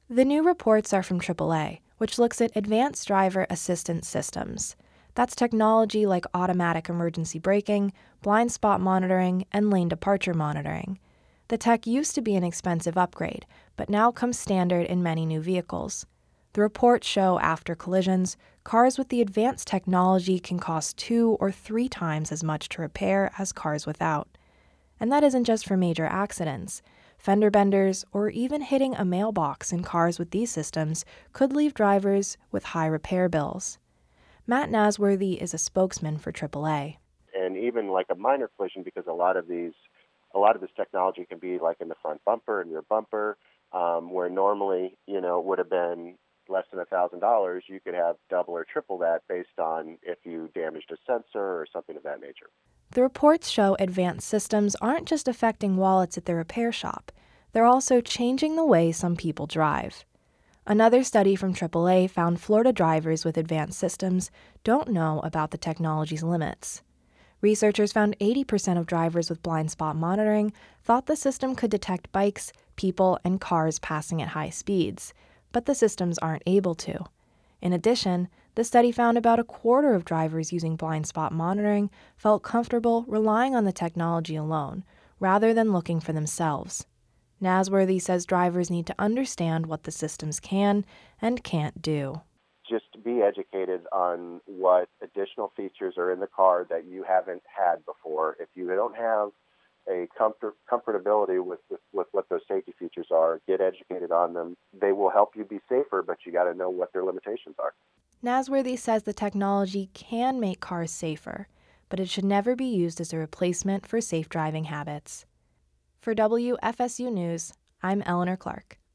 The new reports are from AAA, which looks at advanced driver assistance systems. That's technology like automatic emergency braking, blind spot monitoring, and lane departure monitoring. The tech used to be an expensive upgrade, but now comes standard in many new vehicles. The reports show after collisions, cars with the advanced technology can cost 2 or 3 times as much to repair as cars without. And that isn't just for major accidents. Fender benders or even hitting a mailbox in cars with these systems could leave drivers with high repair bills. Matt Nasworthy is a spokesman for AAA. And even like a minor collision, because a lot of this technology can be like in the front bumper and rear bumper, where normally, it would have been less than $1,000, you could have double or triple that based on if you damaged a sensor or something of that nature. The reports show advanced systems aren't just affecting wallets at the repair shop, they're also changing the way some people drive. Another study from AAA found Florida drivers with advanced systems don't know about the technology's limits. Researchers found 80% of drivers with blind spot monitoring thought the system could detect bikes, people, and cars passing at high speeds, but the systems aren't able to. In addition, the study found about a quarter of drivers using blind spot monitoring felt comfortable relying on the technology alone, rather than looking for themselves. Nasworthy says drivers need to understand what the systems can and can't do. Just be educated on what additional features are in the car that you haven't had before. If you don't have a comfortability with what those safety features are, get educated on them. They will help you be safer, but you got to know what their limitations are. Nasworthy says the technology can make cars safer, but it should never be used as a replacement for safe driving habits. For WFSU News, I'm Eleanor Clark.